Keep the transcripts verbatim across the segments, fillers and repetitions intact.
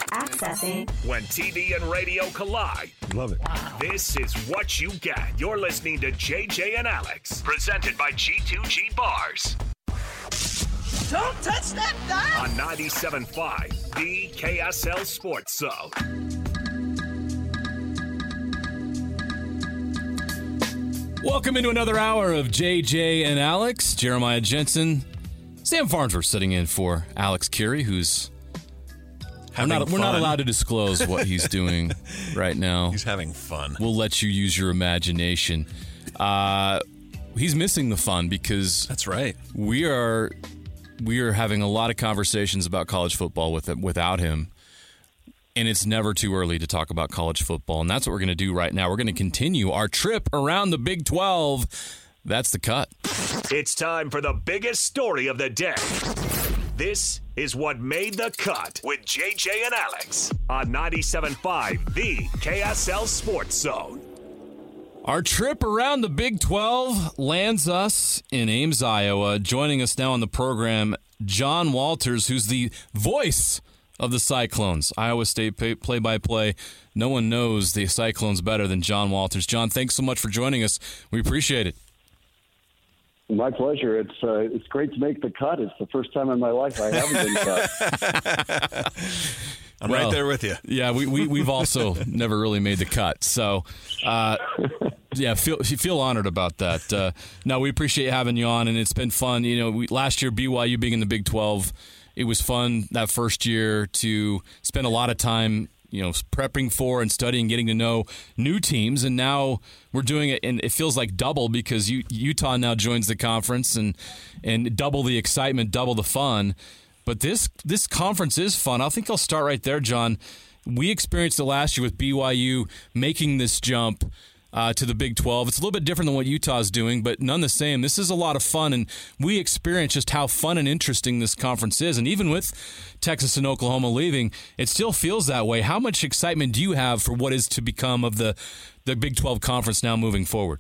Accessing. When T V and radio collide. Love it. Wow. This is what you get. You're listening to J J and Alex, presented by G two G Bars. Don't touch that dial. On ninety-seven point five, the K S L Sports Zone. Welcome into another hour of J J and Alex. Jeremiah Jensen, Sam Farnsworth sitting in for Alex Curie, who's we're not, we're not allowed to disclose what he's doing right now. He's having fun. We'll let you use your imagination. Uh, he's missing the fun because that's right. We are we are having a lot of conversations about college football with without him. And it's never too early to talk about college football. And that's what we're going to do right now. We're going to continue our trip around the Big twelve. That's the cut. It's time for the biggest story of the day. This is what made the cut with J J and Alex on ninety-seven point five, the K S L Sports Zone. Our trip around the Big twelve lands us in Ames, Iowa. Joining us now on the program, John Walters, who's the voice of the Cyclones, Iowa State pay- play-by-play. No one knows the Cyclones better than John Walters. John, thanks so much for joining us. We appreciate it. My pleasure. It's uh, it's great to make the cut. It's the first time in my life I haven't been cut. I'm well, right there with you. Yeah, we, we, we've also never really made the cut. So, uh, yeah, feel feel honored about that. Uh, no, we appreciate having you on, and it's been fun. You know, we, last year, B Y U being in the Big twelve, it was fun that first year to spend a lot of time, you know, prepping for and studying, getting to know new teams. And now we're doing it, and it feels like double because you, Utah now joins the conference, and and double the excitement, double the fun. But this this conference is fun. I think I'll start right there, John. We experienced it last year with B Y U making this jump uh, to the Big twelve. It's a little bit different than what Utah's doing, but none the same. This is a lot of fun, and we experienced just how fun and interesting this conference is. And even with Texas and Oklahoma leaving, it still feels that way. How much excitement do you have for what is to become of the, the Big twelve conference now moving forward?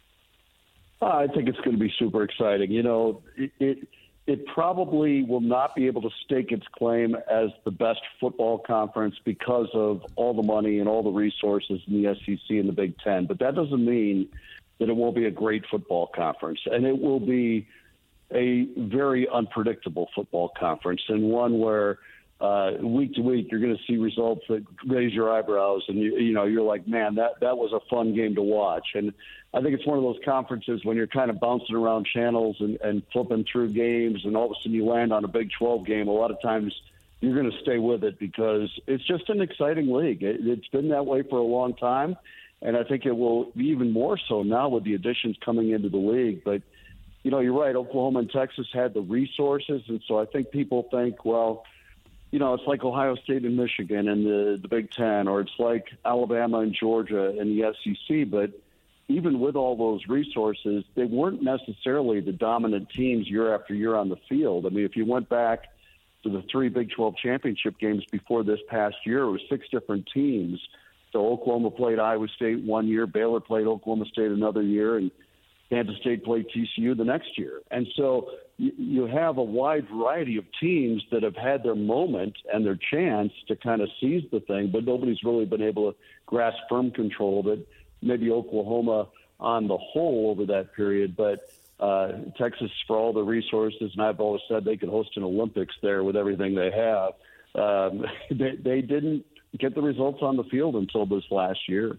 Uh, I think it's going to be super exciting. You know, it, it it probably will not be able to stake its claim as the best football conference because of all the money and all the resources in the S E C and the Big Ten. But that doesn't mean that it won't be a great football conference. And it will be a very unpredictable football conference, and one where uh, week to week you're going to see results that raise your eyebrows, and you, you know you're like, man, that that was a fun game to watch. And I think it's one of those conferences when you're kind of bouncing around channels and, and flipping through games, and all of a sudden you land on a Big twelve game. A lot of times you're going to stay with it because it's just an exciting league. It, it's been that way for a long time, and I think it will be even more so now with the additions coming into the league. But you know, you're right. Oklahoma and Texas had the resources, and so I think people think, well, you know, it's like Ohio State and Michigan and the, the Big Ten, or it's like Alabama and Georgia and the S E C. But even with all those resources, they weren't necessarily the dominant teams year after year on the field. I mean, if you went back to the three Big twelve championship games before this past year, it was six different teams. So Oklahoma played Iowa State one year, Baylor played Oklahoma State another year, and Kansas State played T C U the next year. And so you, you have a wide variety of teams that have had their moment and their chance to kind of seize the thing, but nobody's really been able to grasp firm control of it. Maybe Oklahoma on the whole over that period, but uh, Texas, for all the resources, and I've always said they could host an Olympics there with everything they have, um, they, they didn't get the results on the field until this last year.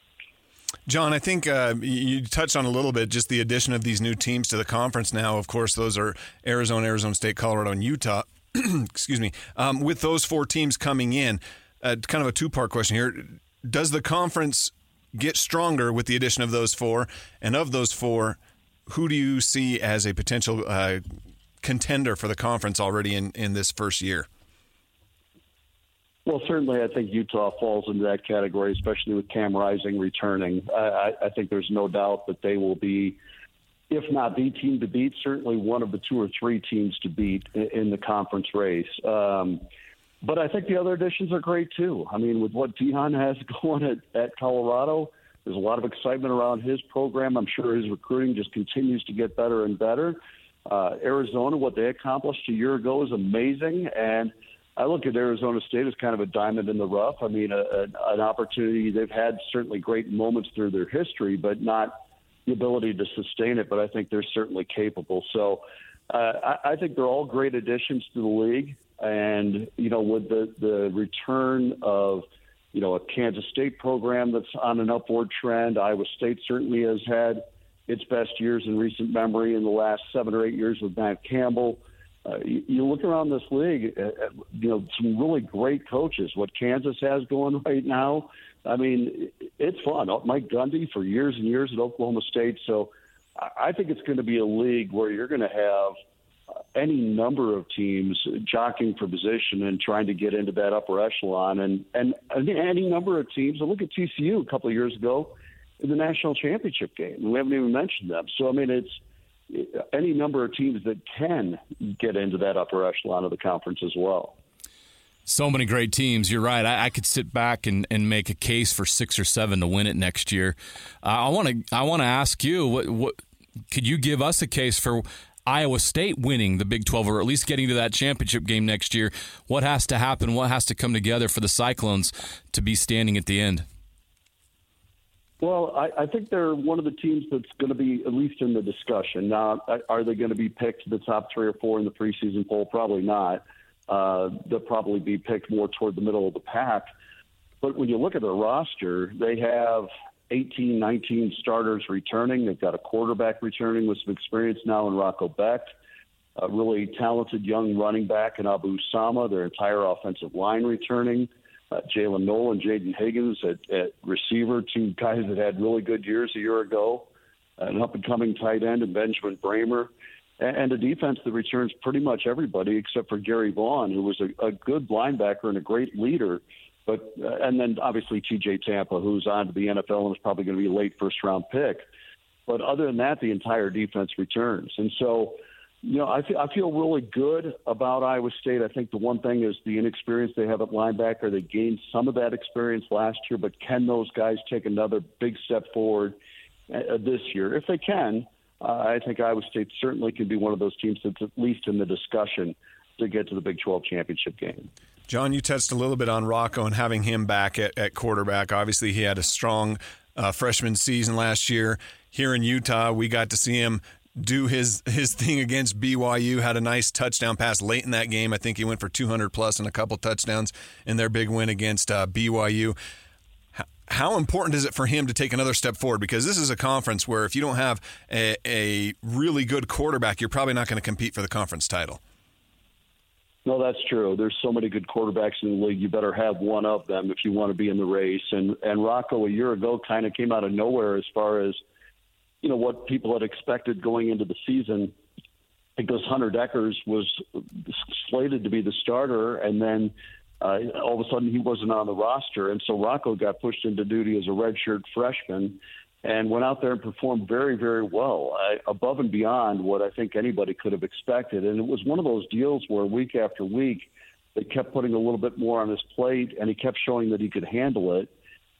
John, I think uh, you touched on a little bit just the addition of these new teams to the conference now. Of course, those are Arizona, Arizona State, Colorado, and Utah. Excuse me. Um, with those four teams coming in, uh, kind of a two-part question here. Does the conference get stronger with the addition of those four? And of those four, who do you see as a potential uh, contender for the conference already in, in this first year? Well, certainly I think Utah falls into that category, especially with Cam Rising returning. I, I think there's no doubt that they will be, if not the team to beat, certainly one of the two or three teams to beat in, in the conference race. Um, but I think the other additions are great, too. I mean, with what Deion has going at, at Colorado, there's a lot of excitement around his program. I'm sure his recruiting just continues to get better and better. Uh, Arizona, what they accomplished a year ago is amazing, and I look at Arizona State as kind of a diamond in the rough. I mean, a, a, an opportunity. They've had certainly great moments through their history, but not the ability to sustain it. But I think they're certainly capable. So uh, I, I think they're all great additions to the league. And, you know, with the, the return of, you know, a Kansas State program that's on an upward trend, Iowa State certainly has had its best years in recent memory in the last seven or eight years with Matt Campbell. Uh, you, you look around this league, uh, you know, some really great coaches. What Kansas has going right now, I mean, it's fun. Mike Gundy for years and years at Oklahoma State. So I think it's going to be a league where you're going to have any number of teams jockeying for position and trying to get into that upper echelon, and, and any number of teams. Look at T C U a couple of years ago in the national championship game, and we haven't even mentioned them. So, I mean, it's any number of teams that can get into that upper echelon of the conference as well. So many great teams. You're right. I, I could sit back and, and make a case for six or seven to win it next year. Uh, I want to I want to ask you, what, what could you give us a case for Iowa State winning the Big twelve, or at least getting to that championship game next year? What has to happen? What has to come together for the Cyclones to be standing at the end? Well, I, I think they're one of the teams that's going to be at least in the discussion. Now, are they going to be picked the top three or four in the preseason poll? Probably not. Uh, they'll probably be picked more toward the middle of the pack. But when you look at their roster, they have eighteen, nineteen starters returning. They've got a quarterback returning with some experience now in Rocco Beck, a really talented young running back in Abu Sama, their entire offensive line returning. Uh, Jalen Nolan, Jaden Higgins at, at receiver, two guys that had really good years a year ago, an up-and-coming tight end, and Benjamin Bramer, and, and a defense that returns pretty much everybody except for Gary Vaughn, who was a, a good linebacker and a great leader. But uh, and then obviously T J Tampa, who's on to the N F L and is probably going to be a late first-round pick. But other than that, the entire defense returns. And so, you know, I feel, I feel really good about Iowa State. I think the one thing is the inexperience they have at linebacker. They gained some of that experience last year, but can those guys take another big step forward uh, this year? If they can, uh, I think Iowa State certainly can be one of those teams that's at least in the discussion to get to the Big twelve championship game. John, you touched a little bit on Rocco and having him back at, at quarterback. Obviously, he had a strong uh, freshman season last year. Here in Utah, we got to see him do his his thing against B Y U, had a nice touchdown pass late in that game. I think he went for two hundred plus and a couple touchdowns in their big win against uh, B Y U. How, how important is it for him to take another step forward? Because this is a conference where if you don't have a, a really good quarterback, you're probably not going to compete for the conference title. No, that's true. There's so many good quarterbacks in the league. You better have one of them if you want to be in the race. And and Rocco a year ago kind of came out of nowhere as far as, you know, what people had expected going into the season, because Hunter Deckers was slated to be the starter, and then uh, all of a sudden he wasn't on the roster. And so Rocco got pushed into duty as a redshirt freshman and went out there and performed very, very well, uh, above and beyond what I think anybody could have expected. And it was one of those deals where week after week they kept putting a little bit more on his plate, and he kept showing that he could handle it,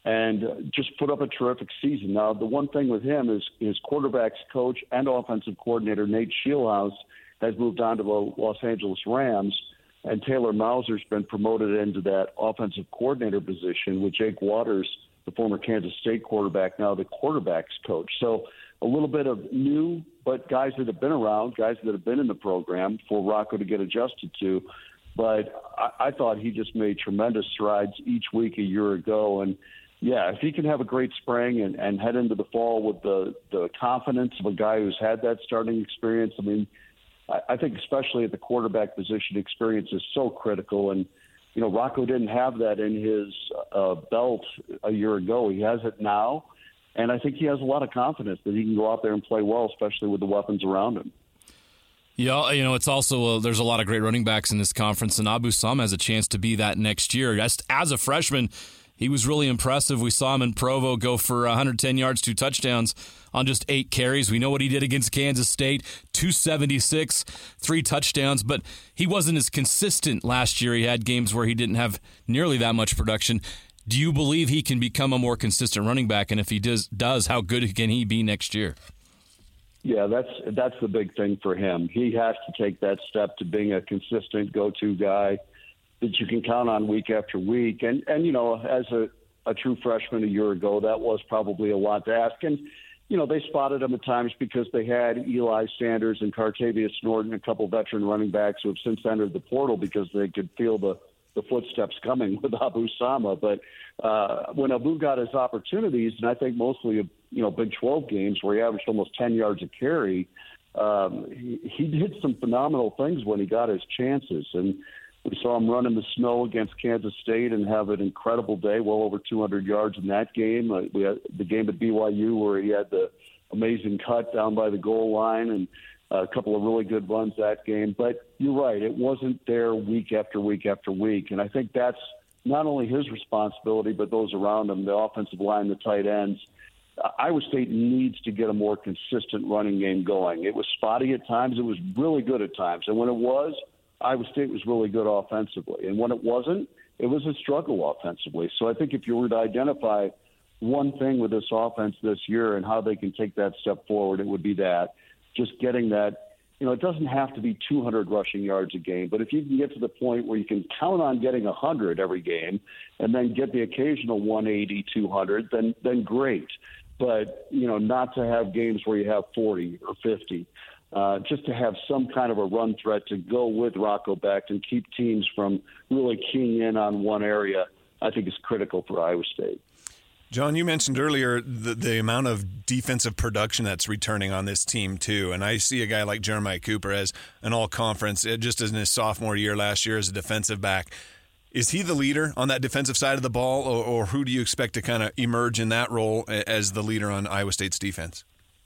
and just put up a terrific season. Now, the one thing with him is his quarterback's coach and offensive coordinator, Nate Scheelhaus, has moved on to the Los Angeles Rams, and Taylor Mauser's been promoted into that offensive coordinator position with Jake Waters, the former Kansas State quarterback, now the quarterback's coach. So a little bit of new, but guys that have been around, guys that have been in the program for Rocco to get adjusted to. But I, I thought he just made tremendous strides each week a year ago. And, yeah, if he can have a great spring and, and head into the fall with the, the confidence of a guy who's had that starting experience, I mean, I, I think especially at the quarterback position, experience is so critical. And, you know, Rocco didn't have that in his uh, belt a year ago. He has it now, and I think he has a lot of confidence that he can go out there and play well, especially with the weapons around him. Yeah, you know, it's also, uh, there's a lot of great running backs in this conference, and Abu Sama has a chance to be that next year. As, as a freshman, he was really impressive. We saw him in Provo go for one hundred ten yards, two touchdowns on just eight carries. We know what he did against Kansas State, two seventy-six, three touchdowns, but he wasn't as consistent last year. He had games where he didn't have nearly that much production. Do you believe he can become a more consistent running back? And if he does, does how good can he be next year? Yeah, that's that's the big thing for him. He has to take that step to being a consistent go-to guy. that you can count on week after week. And, and you know, as a, a true freshman a year ago, that was probably a lot to ask. And, you know, they spotted him at times because they had Eli Sanders and Cartavius Norton, a couple veteran running backs who have since entered the portal because they could feel the, the footsteps coming with Abu Sama. But uh, when Abu got his opportunities, and I think mostly, you know, Big twelve games where he averaged almost ten yards a carry, um, he, he did some phenomenal things when he got his chances. And we saw him run in the snow against Kansas State and have an incredible day, well over two hundred yards in that game. Uh, we had the game at B Y U where he had the amazing cut down by the goal line and uh, a couple of really good runs that game. But you're right, it wasn't there week after week after week. And I think that's not only his responsibility, but those around him, the offensive line, the tight ends. Uh, Iowa State needs to get a more consistent running game going. It was spotty at times. It was really good at times. And when it was, Iowa State was really good offensively. And when it wasn't, it was a struggle offensively. So I think if you were to identify one thing with this offense this year and how they can take that step forward, it would be that. Just getting that, you know, it doesn't have to be two hundred rushing yards a game, but if you can get to the point where you can count on getting one hundred every game and then get the occasional one eighty, two hundred, then then great. But, you know, not to have games where you have forty or fifty. Uh, just to have some kind of a run threat to go with Rocco Becht and keep teams from really keying in on one area, I think is critical for Iowa State. John, you mentioned earlier the, the amount of defensive production that's returning on this team, too. And I see a guy like Jeremiah Cooper as an all-conference, just as in his sophomore year last year as a defensive back. Is he the leader on that defensive side of the ball, or, or who do you expect to kind of emerge in that role as the leader on Iowa State's defense?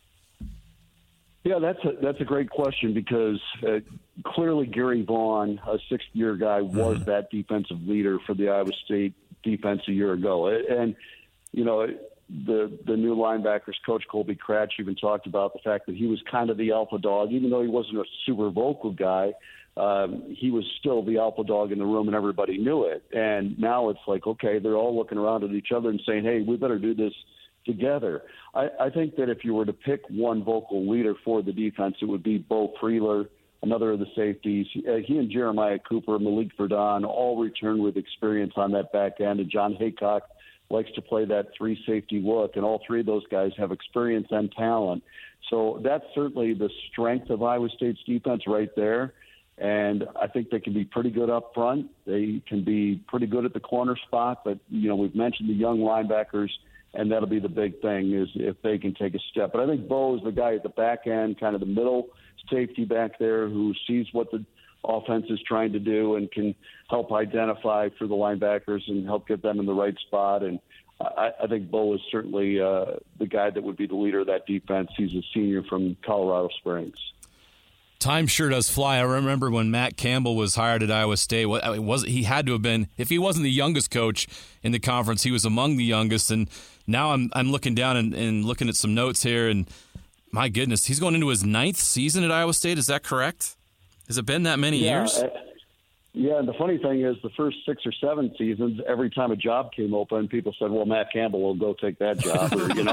Yeah, that's a, that's a great question because uh, clearly Gary Vaughn, a sixth-year guy, was mm-hmm. that defensive leader for the Iowa State defense a year ago. And, you know, the the new linebackers, Coach Colby Cratch, even talked about the fact that he was kind of the alpha dog. Even though he wasn't a super vocal guy, um, he was still the alpha dog in the room and everybody knew it. And now it's like, okay, they're all looking around at each other and saying, hey, we better do this together. I, I think that if you were to pick one vocal leader for the defense, it would be Beau Freyler, another of the safeties. Uh, he and Jeremiah Cooper, Malik Verdon, all return with experience on that back end, and John Haycock likes to play that three-safety look, and all three of those guys have experience and talent. So that's certainly the strength of Iowa State's defense right there, and I think they can be pretty good up front. They can be pretty good at the corner spot, but, you know, we've mentioned the young linebackers, and that'll be the big thing is if they can take a step. But I think Beau is the guy at the back end, kind of the middle safety back there who sees what the offense is trying to do and can help identify for the linebackers and help get them in the right spot. And I, I think Beau is certainly uh, the guy that would be the leader of that defense. He's a senior from Colorado Springs. Time sure does fly. I remember when Matt Campbell was hired at Iowa State. What was he had to have been? If he wasn't the youngest coach in the conference, he was among the youngest. And now I'm I'm looking down and, and looking at some notes here, and my goodness, he's going into his ninth season at Iowa State. Is that correct? Has it been that many yeah, years? Uh, yeah, and the funny thing is the first six or seven seasons, every time a job came open, people said, well, Matt Campbell will go take that job. Or, you know,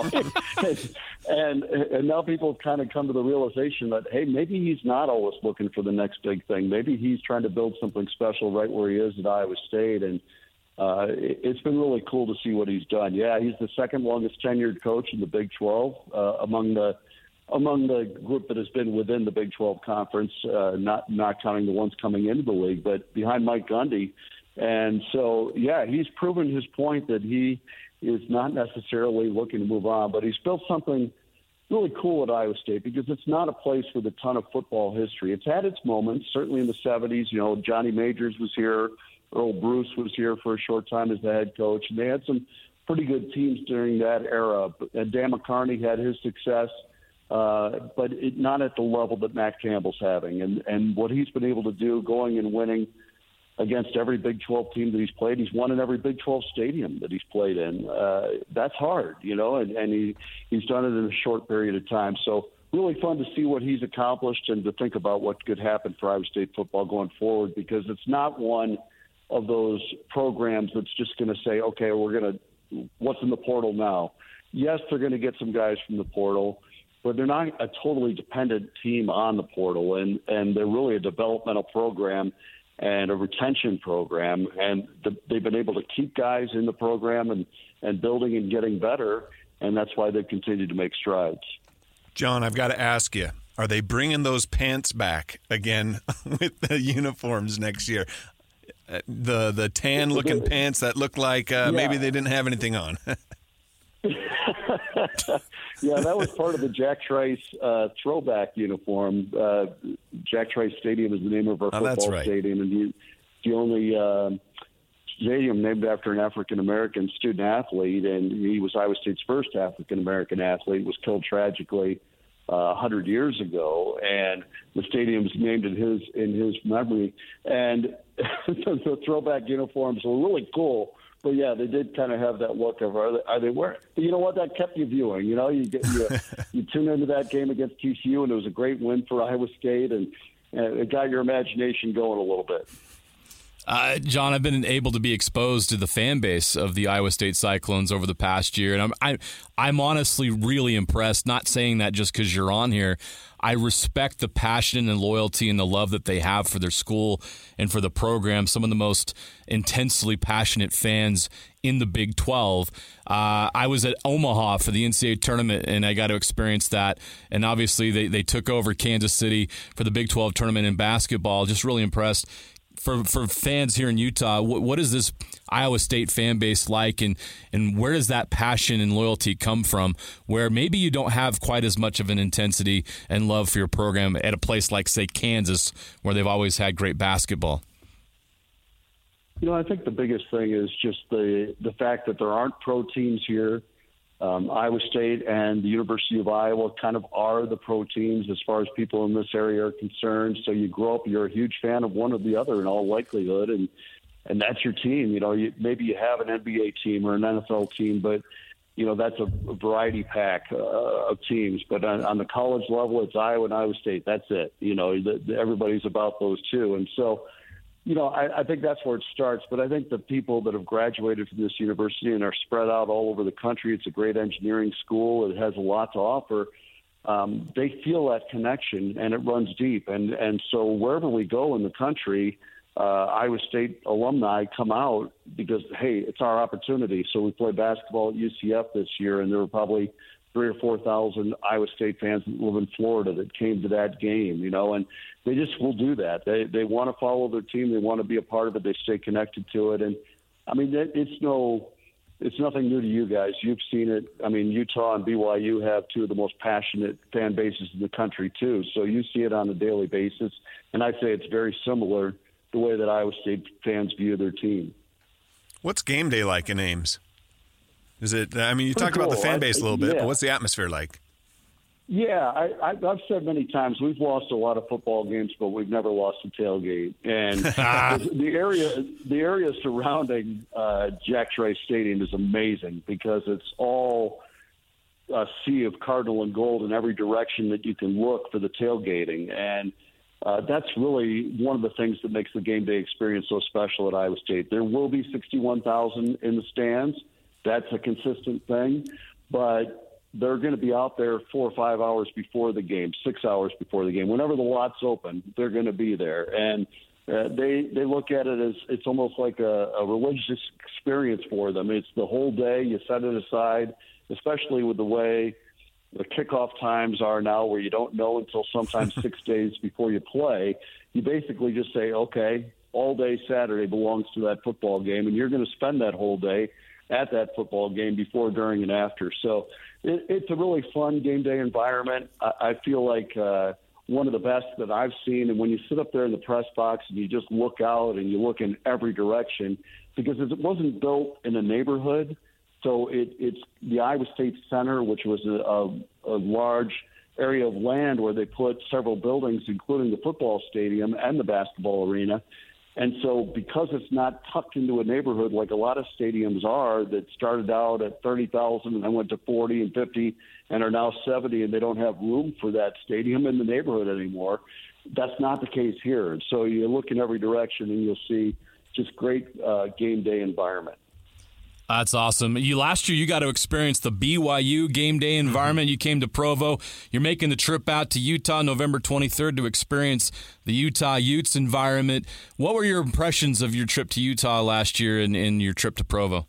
and, and now people have kind of come to the realization that, hey, maybe he's not always looking for the next big thing. Maybe he's trying to build something special right where he is at Iowa State. And uh, it, it's been really cool to see what he's done. Yeah, he's the second longest tenured coach in the Big twelve uh, among the among the group that has been within the Big twelve conference, uh, not not counting the ones coming into the league, but behind Mike Gundy. And so, yeah, he's proven his point that he is not necessarily looking to move on, but he's built something really cool at Iowa State because it's not a place with a ton of football history. It's had its moments, certainly in the seventies. You know, Johnny Majors was here. Earl Bruce was here for a short time as the head coach. And they had some pretty good teams during that era. And Dan McCarney had his success. Uh, but it, not at the level that Matt Campbell's having. And, and what he's been able to do going and winning against every Big twelve team that he's played, he's won in every Big twelve stadium that he's played in. Uh, that's hard, you know, and, and he, he's done it in a short period of time. So really fun to see what he's accomplished and to think about what could happen for Iowa State football going forward, because it's not one of those programs that's just going to say, okay, we're going to – what's in the portal now? Yes, they're going to get some guys from the portal, but they're not a totally dependent team on the portal, and, and they're really a developmental program. and a retention program, and the, they've been able to keep guys in the program and, and building and getting better, and that's why they've continued to make strides. John, I've got to ask you, are they bringing those pants back again with the uniforms next year? Uh, the the tan-looking pants that look like uh, yeah. maybe they didn't have anything on. Yeah, that was part of the Jack Trice uh, throwback uniform. Uh, Jack Trice Stadium is the name of our oh, football that's right. stadium, and you, the only uh, stadium named after an African-American student-athlete, and he was Iowa State's first African-American athlete, was killed tragically uh, one hundred years ago, and the stadium's named in his in his memory. And the throwback uniforms were really cool. But yeah, they did kind of have that look of are they, are they wearing? But you know what? That kept you viewing. You know, you get you, you tune into that game against T C U, and it was a great win for Iowa State, and, and it got your imagination going a little bit. Uh, John, I've been able to be exposed to the fan base of the Iowa State Cyclones over the past year, and I'm I, I'm honestly really impressed. Not saying that just because you're on here. I respect the passion and loyalty and the love that they have for their school and for the program. Some of the most intensely passionate fans in the Big twelve. Uh, I was at Omaha for the N C double A tournament, and I got to experience that. And obviously, they, they took over Kansas City for the Big twelve tournament in basketball. Just really impressed. For for fans here in Utah, what, what is this Iowa State fan base like, and, and where does that passion and loyalty come from, where maybe you don't have quite as much of an intensity and love for your program at a place like, say, Kansas, where they've always had great basketball? You know, I think the biggest thing is just the, the fact that there aren't pro teams here. Um, Iowa State and the University of Iowa kind of are the pro teams as far as people in this area are concerned. So you grow up, you're a huge fan of one or the other in all likelihood, and and that's your team. You know, you, maybe you have an N B A team or an N F L team, but you know that's a, a variety pack uh, of teams. But on, on the college level, it's Iowa and Iowa State. That's it. You know, the, the, everybody's about those two, and so. You know, I, I think that's where it starts. But I think the people that have graduated from this university and are spread out all over the country, it's a great engineering school. It has a lot to offer. Um, they feel that connection, and it runs deep. And, and so wherever we go in the country, uh, Iowa State alumni come out because, hey, it's our opportunity. So we played basketball at U C F this year, and there were probably three or four thousand Iowa State fans that live in Florida that came to that game, you know, and they just will do that. They they want to follow their team. They want to be a part of it. They stay connected to it. And I mean, it, it's no, it's nothing new to you guys. You've seen it. I mean, Utah and B Y U have two of the most passionate fan bases in the country too. So you see it on a daily basis. And I'd say it's very similar the way that Iowa State fans view their team. What's game day like in Ames? Is it? I mean, you Pretty talked about cool. the fan base a little bit, yeah. but what's the atmosphere like? Yeah, I, I, I've said many times we've lost a lot of football games, but we've never lost a tailgate. And the area, the area surrounding uh, Jack Trice Stadium is amazing because it's all a sea of cardinal and gold in every direction that you can look for the tailgating, and uh, that's really one of the things that makes the game day experience so special at Iowa State. There will be sixty-one thousand in the stands. That's a consistent thing, but they're going to be out there four or five hours before the game, six hours before the game. Whenever the lot's open, they're going to be there. And uh, they they look at it as it's almost like a, a religious experience for them. It's the whole day. You set it aside, especially with the way the kickoff times are now where you don't know until sometimes six days before you play. You basically just say, okay, all day Saturday belongs to that football game, and you're going to spend that whole day at that football game before, during, and after. So it, it's a really fun game day environment. I, I feel like uh, one of the best that I've seen. And when you sit up there in the press box and you just look out and you look in every direction, because it wasn't built in a neighborhood, so it, it's the Iowa State Center, which was a, a, a large area of land where they put several buildings, including the football stadium and the basketball arena. And so because it's not tucked into a neighborhood like a lot of stadiums are that started out at thirty thousand and then went to forty and fifty and are now seventy, and they don't have room for that stadium in the neighborhood anymore, that's not the case here. And so you look in every direction and you'll see just great uh, game day environment. That's awesome. You last year you got to experience the B Y U game day environment. You came to Provo. You're making the trip out to Utah November twenty-third to experience the Utah Utes environment. What were your impressions of your trip to Utah last year and, and your trip to Provo?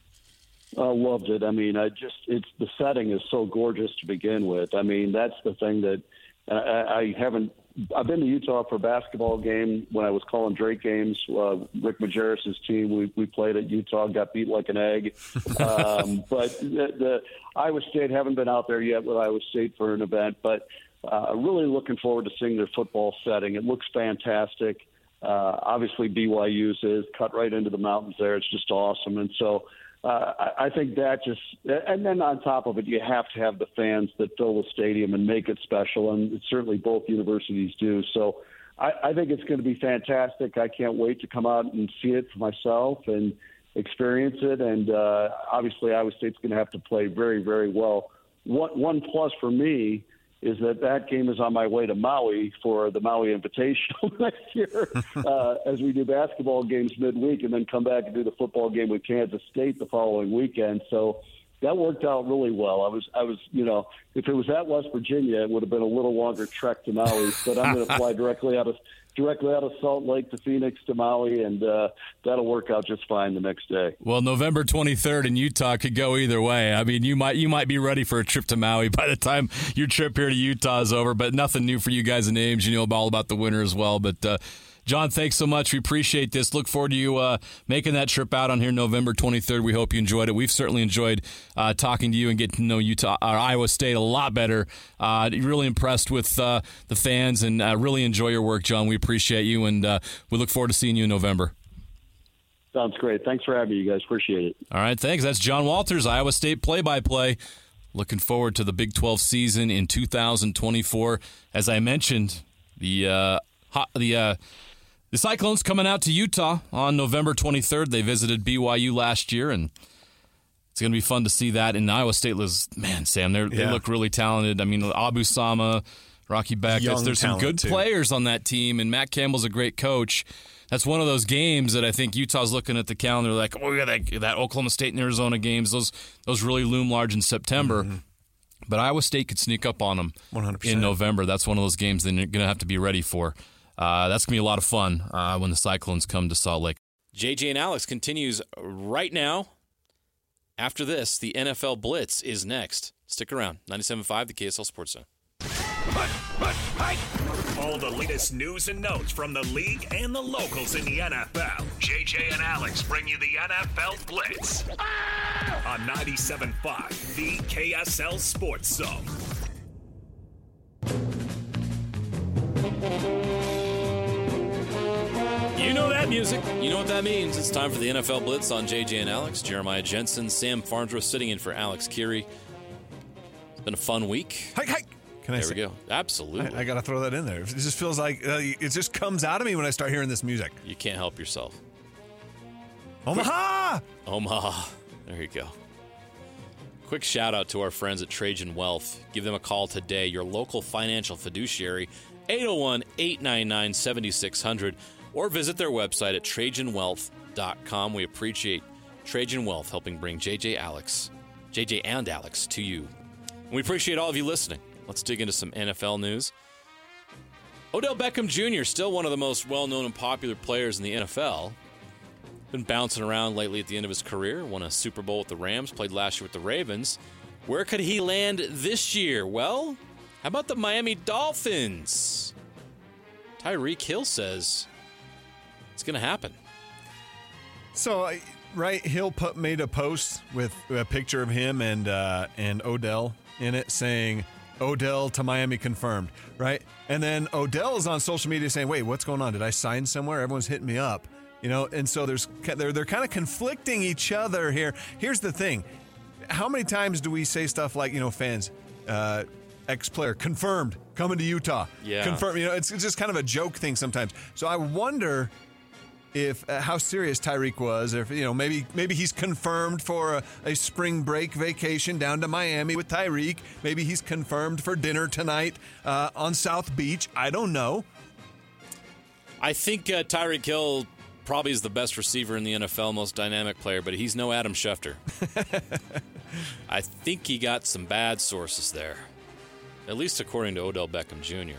I loved it. I mean, I just it's the setting is so gorgeous to begin with. I mean, that's the thing that I, I haven't. I've been to Utah for a basketball game when I was calling Drake games. Uh, Rick Majerus' team, we, we played at Utah, got beat like an egg. Um, but the, the Iowa State, haven't been out there yet with Iowa State for an event, but uh, really looking forward to seeing their football setting. It looks fantastic. Uh, obviously, B Y U's is cut right into the mountains there. It's just awesome. And so uh, I, I think that just – and then on top of it, you have to have the fans that fill the stadium and make it special, and certainly both universities do. So I, I think it's going to be fantastic. I can't wait to come out and see it for myself and experience it. And uh, obviously, Iowa State's going to have to play very, very well. One, one plus for me is that that game is on my way to Maui for the Maui Invitational next year uh, as we do basketball games midweek and then come back and do the football game with Kansas State the following weekend. So that worked out really well. I was, I was, you know, if it was at West Virginia, it would have been a little longer trek to Maui, but I'm going to fly directly out of directly out of Salt Lake to Phoenix to Maui, and uh, that'll work out just fine the next day. Well, November twenty-third in Utah could go either way. I mean, you might you might be ready for a trip to Maui by the time your trip here to Utah is over, but nothing new for you guys in Ames. You know all about the winter as well. But, uh, John, thanks so much. We appreciate this. Look forward to you uh, making that trip out on here November twenty-third. We hope you enjoyed it. We've certainly enjoyed uh, talking to you and getting to know Utah or Iowa State a lot better. Uh, really impressed with uh, the fans and uh, really enjoy your work, John. We appreciate you, and uh, we look forward to seeing you in November. Sounds great. Thanks for having me, you guys. Appreciate it. All right, thanks. That's John Walters, Iowa State play-by-play. Looking forward to the Big twelve season in two thousand twenty-four. As I mentioned, the uh, hot, the uh, The Cyclones coming out to Utah on November twenty-third. They visited B Y U last year, and it's going to be fun to see that. And Iowa State was, man, Sam, yeah. they look really talented. I mean, Abu Sama, Rocky Beck, there's some good too. players on that team, and Matt Campbell's a great coach. That's one of those games that I think Utah's looking at the calendar like, oh, yeah, that, that Oklahoma State and Arizona games, those those really loom large in September. Mm-hmm. But Iowa State could sneak up on them one hundred percent in November. That's one of those games they're going to have to be ready for. Uh, that's going to be a lot of fun uh, when the Cyclones come to Salt Lake. J J and Alex continues right now. After this, the N F L Blitz is next. Stick around. ninety-seven point five, the K S L Sports Zone. All the latest news and notes from the league and the locals in the N F L. J J and Alex bring you the N F L Blitz on ninety-seven point five, the K S L Sports Zone. You know that music. You know what that means. It's time for the N F L Blitz on J J and Alex. Jeremiah Jensen, Sam Farnsworth sitting in for Alex Keary. It's been a fun week. Hi, hi. Can I there say, we go. Absolutely. I, I got to throw that in there. It just feels like uh, it just comes out of me when I start hearing this music. You can't help yourself. Omaha! Quick, Omaha. There you go. Quick shout out to our friends at Trajan Wealth. Give them a call today. Your local financial fiduciary, eight oh one, eight nine nine, seven six zero zero, or visit their website at trajan wealth dot com. We appreciate Trajan Wealth helping bring J J Alex, J J and Alex to you. And we appreciate all of you listening. Let's dig into some N F L news. Odell Beckham Junior, still one of the most well-known and popular players in the N F L. Been bouncing around lately at the end of his career. Won a Super Bowl with the Rams, played last year with the Ravens. Where could he land this year? Well, how about the Miami Dolphins? Tyreek Hill says it's going to happen. So, right, Hill put, made a post with a picture of him and uh, and Odell in it saying, Odell to Miami confirmed, right? And then Odell is on social media saying, wait, what's going on? Did I sign somewhere? Everyone's hitting me up. You know, and so there's they're they're kind of conflicting each other here. Here's the thing. How many times do we say stuff like, you know, fans, uh, ex-player, confirmed, coming to Utah. Yeah. Confirmed. You know, it's, it's just kind of a joke thing sometimes. So I wonder if uh, how serious Tyreek was, if, you know, maybe maybe he's confirmed for a, a spring break vacation down to Miami with Tyreek. Maybe he's confirmed for dinner tonight uh, on South Beach. I don't know. I think uh, Tyreek Hill probably is the best receiver in the N F L, most dynamic player, but he's no Adam Schefter. I think he got some bad sources there, at least according to Odell Beckham Junior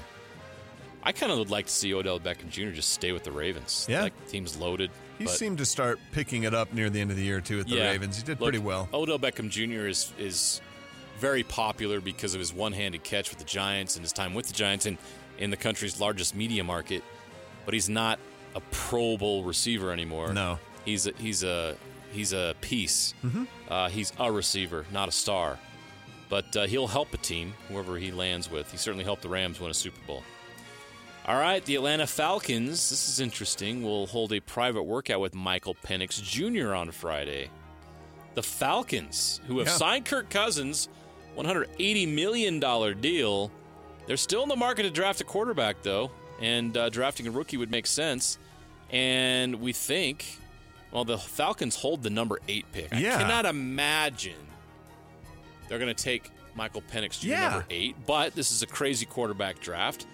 I kind of would like to see Odell Beckham Junior just stay with the Ravens. Yeah. Like, the team's loaded. He but, seemed to start picking it up near the end of the year, too, at the yeah, Ravens. He did look, pretty well. Odell Beckham Junior is is very popular because of his one-handed catch with the Giants and his time with the Giants in, in the country's largest media market. But he's not a Pro Bowl receiver anymore. No. He's a, he's a, he's a piece. Mm-hmm. Uh, he's a receiver, not a star. But uh, he'll help a team, whoever he lands with. He certainly helped the Rams win a Super Bowl. All right, the Atlanta Falcons, this is interesting, will hold a private workout with Michael Penix Junior on Friday. The Falcons, who have yeah. signed Kirk Cousins, one hundred eighty million dollars deal. They're still in the market to draft a quarterback, though, and uh, drafting a rookie would make sense. And we think, well, the Falcons hold the number eight pick. Yeah. I cannot imagine they're going to take Michael Penix Junior Yeah. number eight, but this is a crazy quarterback draft.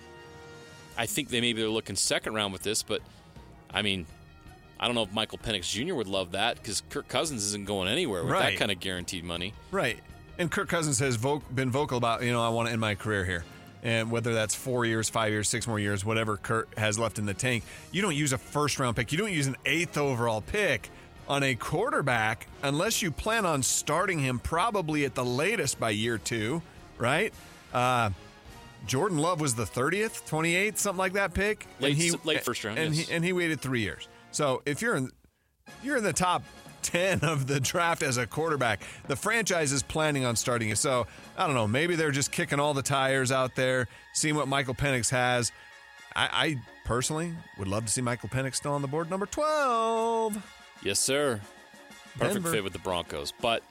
I think they maybe they're looking second round with this, but, I mean, I don't know if Michael Penix Junior would love that because Kirk Cousins isn't going anywhere with Right. that kind of guaranteed money. Right. And Kirk Cousins has vo- been vocal about, you know, I want to end my career here. And whether that's four years, five years, six more years, whatever Kirk has left in the tank, you don't use a first-round pick. You don't use an eighth overall pick on a quarterback unless you plan on starting him probably at the latest by year two, right? Uh, Jordan Love was the thirtieth, twenty-eighth, something like that pick. Late, and he, late first round, and yes. he, and he waited three years. So if you're in, you're in the top ten of the draft as a quarterback, the franchise is planning on starting you. So I don't know. Maybe they're just kicking all the tires out there, seeing what Michael Penix has. I, I personally would love to see Michael Penix still on the board, number twelve. Yes, sir. Perfect Denver. fit with the Broncos. But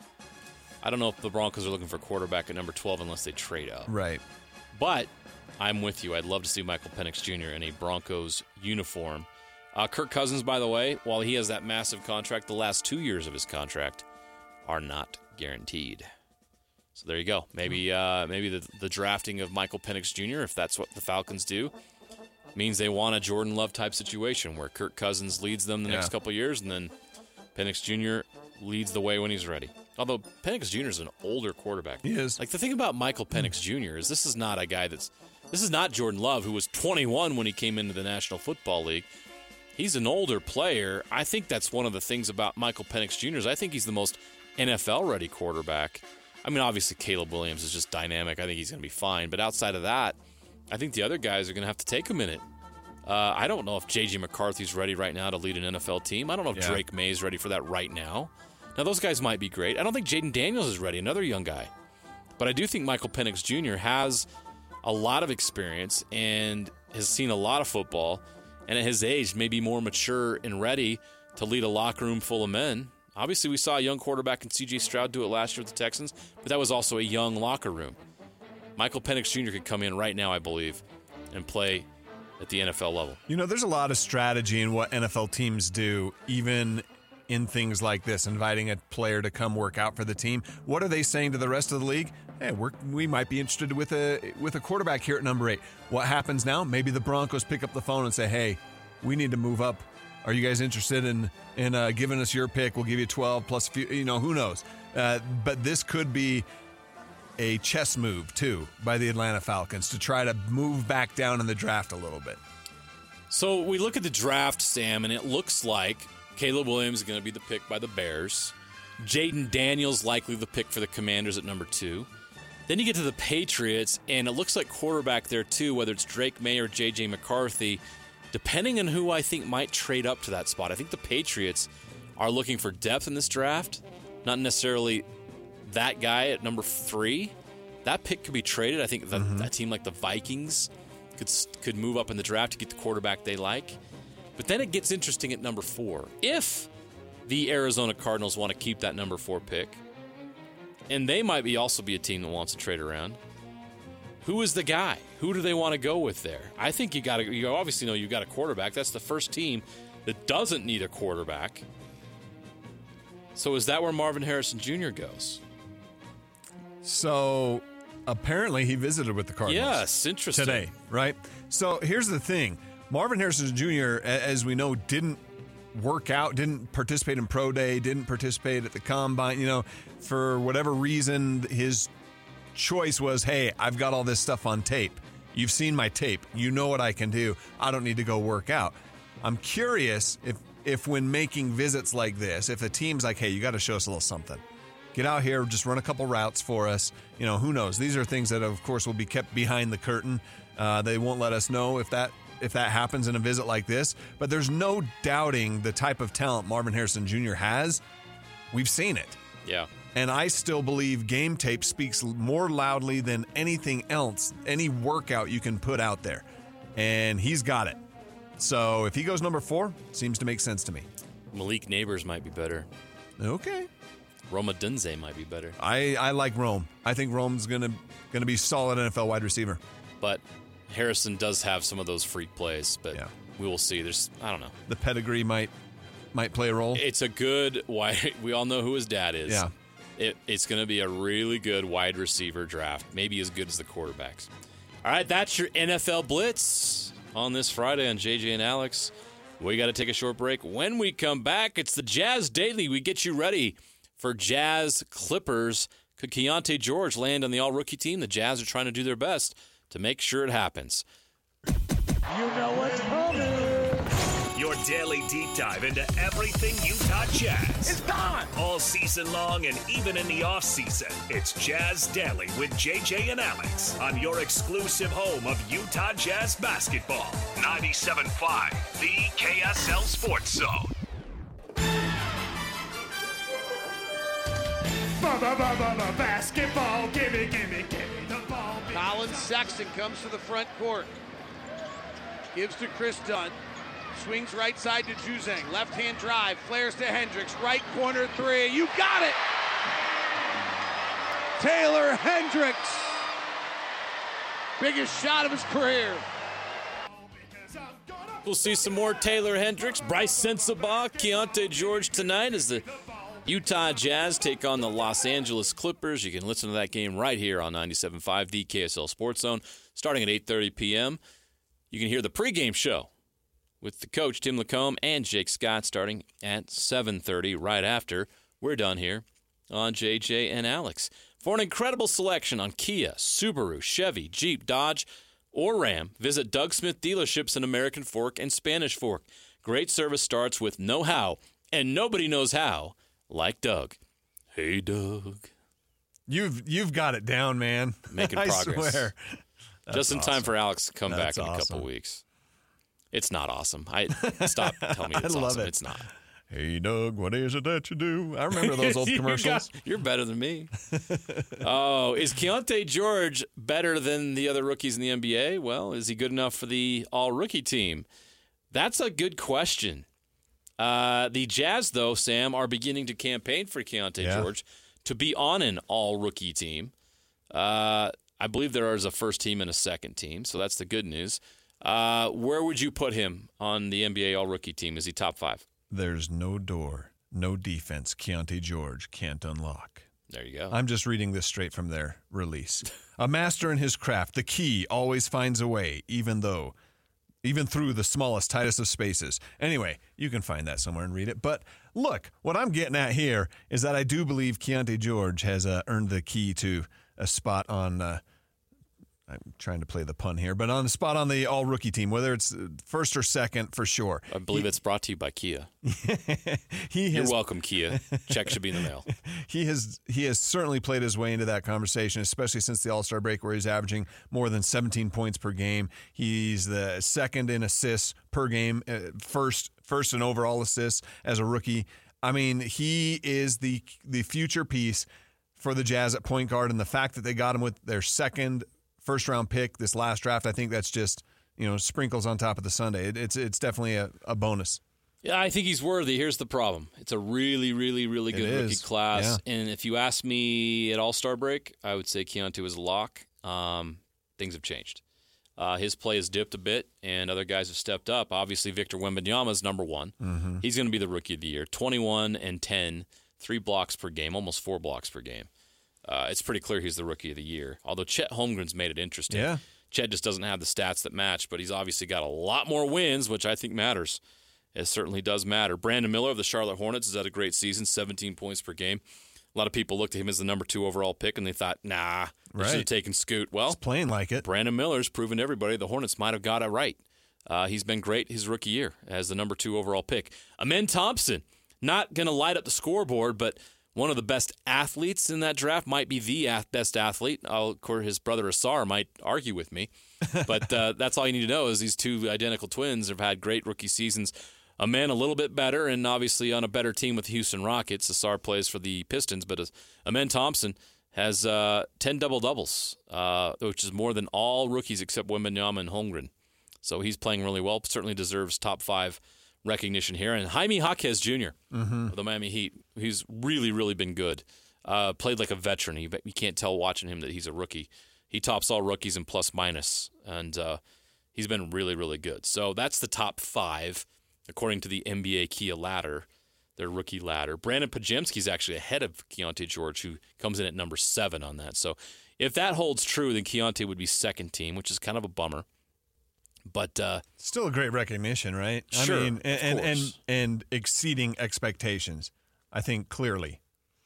I don't know if the Broncos are looking for a quarterback at number twelve unless they trade up. Right. But I'm with you. I'd love to see Michael Penix Junior in a Broncos uniform. Uh, Kirk Cousins, by the way, while he has that massive contract, the last two years of his contract are not guaranteed. So there you go. Maybe uh, maybe the, the drafting of Michael Penix Junior, if that's what the Falcons do, means they want a Jordan Love type situation where Kirk Cousins leads them the Yeah. next couple of years, and then Penix Junior leads the way when he's ready. Although Penix Junior is an older quarterback. He is. Like, the thing about Michael Penix Junior is this is not a guy that's this is not Jordan Love, who was twenty-one when he came into the National Football League. He's an older player. I think that's one of the things about Michael Penix Junior is I think he's the most N F L-ready quarterback. I mean, obviously, Caleb Williams is just dynamic. I think he's going to be fine. But outside of that, I think the other guys are going to have to take a minute. Uh, I don't know if J J McCarthy's ready right now to lead an N F L team. I don't know if Yeah. Drake May's ready for that right now. Now, those guys might be great. I don't think Jaden Daniels is ready, another young guy. But I do think Michael Penix Junior has a lot of experience and has seen a lot of football, and at his age may be more mature and ready to lead a locker room full of men. Obviously, we saw a young quarterback in C J Stroud do it last year with the Texans, but that was also a young locker room. Michael Penix Junior could come in right now, I believe, and play at the N F L level. You know, there's a lot of strategy in what N F L teams do, even in things like this, inviting a player to come work out for the team. What are they saying to the rest of the league? Hey, we're, we might be interested with a with a quarterback here at number eight. What happens now? Maybe the Broncos pick up the phone and say, hey, we need to move up. Are you guys interested in in uh, giving us your pick? We'll give you twelve plus a few, you know, who knows? Uh, but this could be a chess move, too, by the Atlanta Falcons to try to move back down in the draft a little bit. So we look at the draft, Sam, and it looks like Caleb Williams is going to be the pick by the Bears. Jaden Daniels likely the pick for the Commanders at number two. Then you get to the Patriots, and it looks like quarterback there too, whether it's Drake May or J J McCarthy, depending on who I think might trade up to that spot. I think the Patriots are looking for depth in this draft, not necessarily that guy at number three. That pick could be traded. I think that, mm-hmm. that team like the Vikings could could move up in the draft to get the quarterback they like. But then it gets interesting at number four. If the Arizona Cardinals want to keep that number four pick, and they might be also be a team that wants to trade around, who is the guy? Who do they want to go with there? I think you got to. You obviously know you got a quarterback. That's the first team that doesn't need a quarterback. So is that where Marvin Harrison Junior goes? So apparently he visited with the Cardinals. Yes, interesting. Today, right? So here's the thing. Marvin Harrison Junior, as we know, didn't work out, didn't participate in pro day, didn't participate at the combine. You know, for whatever reason, his choice was, hey, I've got all this stuff on tape. You've seen my tape. You know what I can do. I don't need to go work out. I'm curious if, if when making visits like this, if the team's like, hey, you got to show us a little something. Get out here, just run a couple routes for us. You know, who knows? These are things that, of course, will be kept behind the curtain. Uh, they won't let us know if that if that happens in a visit like this. But there's no doubting the type of talent Marvin Harrison Junior has. We've seen it. Yeah. And I still believe game tape speaks more loudly than anything else, any workout you can put out there. And he's got it. So if he goes number four, seems to make sense to me. Malik Neighbors might be better. Okay. Roma Dunze might be better. I, I like Rome. I think Rome's going to gonna be solid N F L wide receiver. But Harrison does have some of those freak plays, but yeah. we will see. There's, I don't know. The pedigree might might play a role. It's a good wide. We all know who his dad is. Yeah. It, it's going to be a really good wide receiver draft, maybe as good as the quarterbacks. All right, that's your N F L Blitz on this Friday on J J and Alex. We got to take a short break. When we come back, it's the Jazz Daily. We get you ready for Jazz Clippers. Could Keontae George land on the all-rookie team? The Jazz are trying to do their best to make sure it happens. You know what's coming. Your daily deep dive into everything Utah Jazz. It's gone. All season long and even in the offseason. It's Jazz Daily with J J and Alex on your exclusive home of Utah Jazz basketball. ninety-seven point five, the K S L Sports Zone. Basketball, gimme, gimme, gimme the ball. Colin Sexton comes to the front court. Gives to Chris Dunn. Swings right side to Juzang. Left-hand drive. Flares to Hendricks. Right corner three. You got it! Taylor Hendricks. Biggest shot of his career. We'll see some more Taylor Hendricks, Bryce Sensabaugh, Keontae George tonight as the Utah Jazz take on the Los Angeles Clippers. You can listen to that game right here on ninety-seven point five, the K S L Sports Zone, starting at eight thirty p.m. You can hear the pregame show with the coach, Tim Lacombe, and Jake Scott starting at seven thirty right after we're done here on J J and Alex. For an incredible selection on Kia, Subaru, Chevy, Jeep, Dodge, or Ram, visit Doug Smith dealerships in American Fork and Spanish Fork. Great service starts with know-how, and nobody knows how like Doug. Hey, Doug. You've you've got it down, man. Making I progress. swear. Just in awesome. time for Alex to come That's back in a awesome. couple weeks. It's not awesome. I Stop telling me it's I love awesome. it. It's not. Hey, Doug, what is it that you do? I remember those old You commercials. got- you're better than me. Oh, is Keontae George better than the other rookies in the N B A? Well, is he good enough for the all-rookie team? That's a good question. Uh, the Jazz, though, Sam, are beginning to campaign for Keontae Yeah. George to be on an all-rookie team. Uh, I believe there is a first team and a second team, so that's the good news. Uh, where would you put him on the N B A all-rookie team? Is he top five? There's no door, no defense Keontae George can't unlock. There you go. I'm just reading this straight from their release. A master in his craft, the key always finds a way, even though, even through the smallest, tightest of spaces. Anyway, you can find that somewhere and read it. But look, what I'm getting at here is that I do believe Keontae George has uh, earned the key to a spot on, uh, I'm trying to play the pun here, but on the spot on the all-rookie team, whether it's first or second, for sure. I believe it's brought to you by Kia. he You're has, welcome, Kia. Check should be in the mail. He has he has certainly played his way into that conversation, especially since the All-Star break, where he's averaging more than seventeen points per game. He's the second in assists per game, uh, first first in overall assists as a rookie. I mean, he is the the future piece for the Jazz at point guard, and the fact that they got him with their second first round pick this last draft, I think that's just, you know, sprinkles on top of the sundae. It, it's it's definitely a, a bonus. Yeah, I think he's worthy. Here's the problem. It's a really, really, really good It rookie is. class. Yeah. And if you ask me at All-Star break, I would say Keontae was a lock. Um, things have changed. Uh, his play has dipped a bit, and other guys have stepped up. Obviously, Victor Wembanyama is number one. Mm-hmm. He's going to be the rookie of the year. twenty-one and ten, three blocks per game, almost four blocks per game. Uh, it's pretty clear he's the rookie of the year, although Chet Holmgren's made it interesting. Yeah. Chet just doesn't have the stats that match, but he's obviously got a lot more wins, which I think matters. It certainly does matter. Brandon Miller of the Charlotte Hornets has had a great season, seventeen points per game. A lot of people looked at him as the number two overall pick, and they thought, nah, they right. should have taken Scoot. Well, he's playing like it. Brandon Miller's proven to everybody the Hornets might have got it right. Uh, he's been great his rookie year as the number two overall pick. Amen Thompson, not going to light up the scoreboard, but one of the best athletes in that draft, might be the best athlete. I'll, of course, his brother Asar might argue with me, but uh, that's all you need to know is these two identical twins have had great rookie seasons. Amen a little bit better, and obviously on a better team with the Houston Rockets. Asar plays for the Pistons, but Amen Thompson has uh, ten double-doubles, uh, which is more than all rookies except Wembanyama and Holmgren. So he's playing really well, certainly deserves top five recognition here. And Jaime Jaquez Junior mm-hmm. of the Miami Heat, who's really, really been good. Uh, played like a veteran. You, you can't tell watching him that he's a rookie. He tops all rookies in plus minus, and uh, he's been really, really good. So that's the top five, according to the N B A Kia ladder, their rookie ladder. Brandon Podziemski's actually ahead of Keontae George, who comes in at number seven on that. So if that holds true, then Keontae would be second team, which is kind of a bummer. But uh, still a great recognition, right? Sure, I mean, and, of and and and exceeding expectations, I think clearly.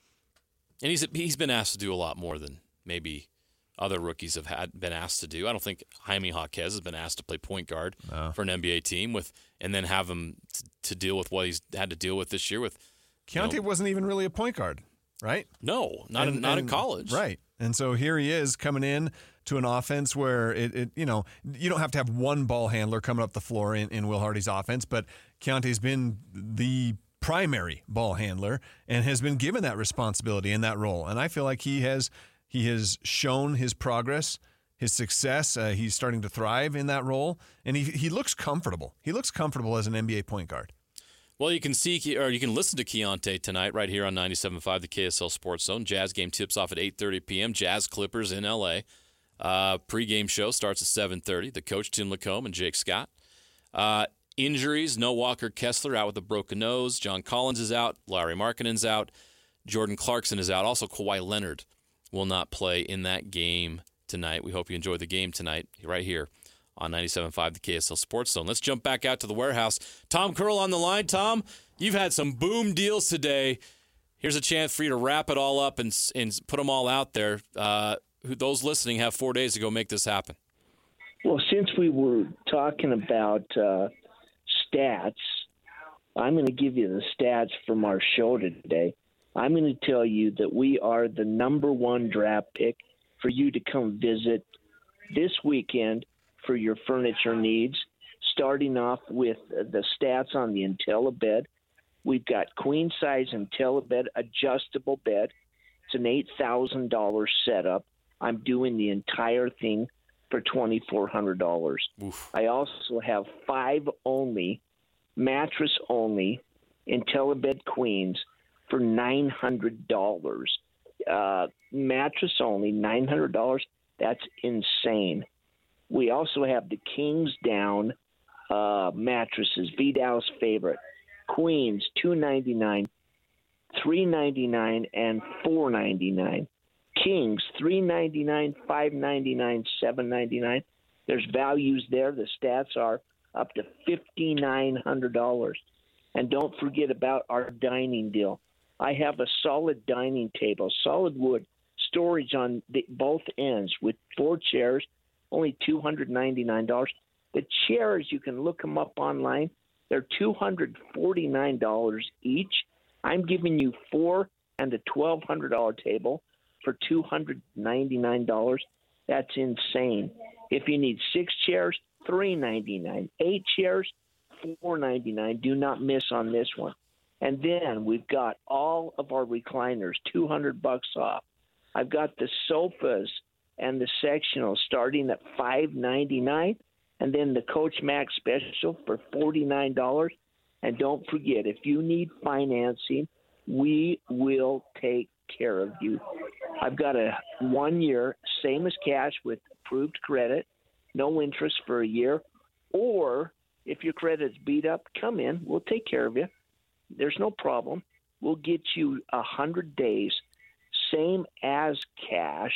And he's he's been asked to do a lot more than maybe other rookies have had been asked to do. I don't think Jaime Jaquez has been asked to play point guard no. for an N B A team with, and then have him t- to deal with what he's had to deal with this year. With Keontae you know, wasn't even really a point guard, right? No, not and, in, not and, in college, right? And so here he is coming in to an offense where it, it, you know, you don't have to have one ball handler coming up the floor in, in Will Hardy's offense, but Keontae's been the primary ball handler and has been given that responsibility in that role. And I feel like he has he has shown his progress, his success. Uh, he's starting to thrive in that role, and he he looks comfortable. He looks comfortable as an N B A point guard. Well, you can see or you can listen to Keontae tonight right here on ninety-seven point five, the K S L Sports Zone. Jazz game tips off at eight thirty p.m. Jazz Clippers in L A. Uh, pre-game show starts at seven thirty. The coach, Tim Lacombe, and Jake Scott. Uh, injuries, no Walker Kessler out with a broken nose. John Collins is out. Larry Markkanen's out. Jordan Clarkson is out. Also, Kawhi Leonard will not play in that game tonight. We hope you enjoy the game tonight right here on ninety-seven point five, the K S L Sports Zone. Let's jump back out to the warehouse. Tom Curl on the line. Tom, you've had some boom deals today. Here's a chance for you to wrap it all up and, and put them all out there. Uh, who those listening have four days to go make this happen. Well, since we were talking about uh, stats, I'm going to give you the stats from our show today. I'm going to tell you that we are the number one draft pick for you to come visit this weekend for your furniture needs, starting off with the stats on the IntelliBed. We've got queen-size IntelliBed adjustable bed. It's an eight thousand dollars setup. I'm doing the entire thing for twenty-four hundred dollars. Oof. I also have five only, mattress only, IntelliBed queens for nine hundred dollars. Uh, mattress only, nine hundred dollars. That's insane. We also have the Kings Down uh, mattresses, Vidal's favorite. Queens, two ninety-nine, three ninety-nine, and four ninety-nine. Kings, three ninety-nine, five ninety-nine, seven ninety-nine. There's values there. The stats are up to fifty-nine hundred dollars. And don't forget about our dining deal. I have a solid dining table, solid wood, storage on the, both ends with four chairs, only two hundred ninety-nine dollars. The chairs, you can look them up online. They're two hundred forty-nine dollars each. I'm giving you four and a twelve hundred dollars table for two hundred ninety-nine dollars. That's insane. If you need six chairs, three ninety-nine. Eight chairs, four ninety-nine. Do not miss on this one. And then we've got all of our recliners, two hundred bucks off. I've got the sofas and the sectional starting at five ninety-nine, and then the Coach Max special for forty-nine dollars. And don't forget, if you need financing, we will take care of you. I've got a one year, same as cash with approved credit, no interest for a year. Or if your credit's beat up, come in. We'll take care of you. There's no problem. We'll get you a hundred days, same as cash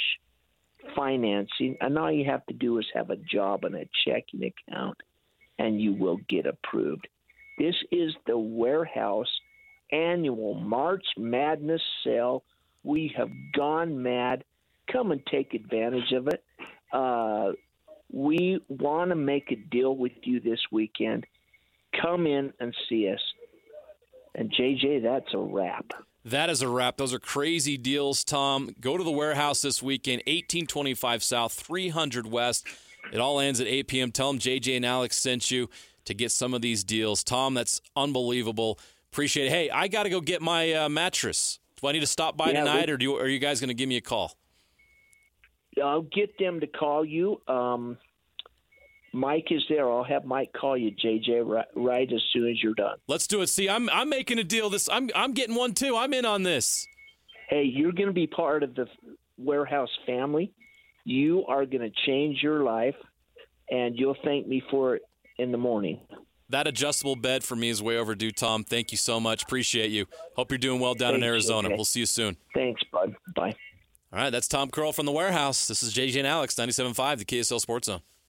financing. And all you have to do is have a job and a checking account, and you will get approved. This is the Warehouse annual March Madness sale. We have gone mad. Come and take advantage of it. Uh, we want to make a deal with you this weekend. Come in and see us. And, J J, that's a wrap. That is a wrap. Those are crazy deals, Tom. Go to the Warehouse this weekend, eighteen twenty-five South, three hundred West. It all ends at eight p.m. Tell them J J and Alex sent you to get some of these deals. Tom, that's unbelievable. Appreciate it. Hey, I got to go get my uh, mattress. Do I need to stop by yeah, tonight, we, or do you, are you guys going to give me a call? I'll get them to call you. Um, Mike is there. I'll have Mike call you, J J, right, right as soon as you're done. Let's do it. See, I'm I'm making a deal. This I'm I'm getting one too. I'm in on this. Hey, you're going to be part of the Warehouse family. You are going to change your life, and you'll thank me for it in the morning. That adjustable bed for me is way overdue, Tom. Thank you so much. Appreciate you. Hope you're doing well down Thanks, in Arizona. okay. We'll see you soon. Thanks, bud. Bye. All right, that's Tom Curl from the Warehouse. This is J J and Alex, ninety-seven point five, the K S L Sports Zone.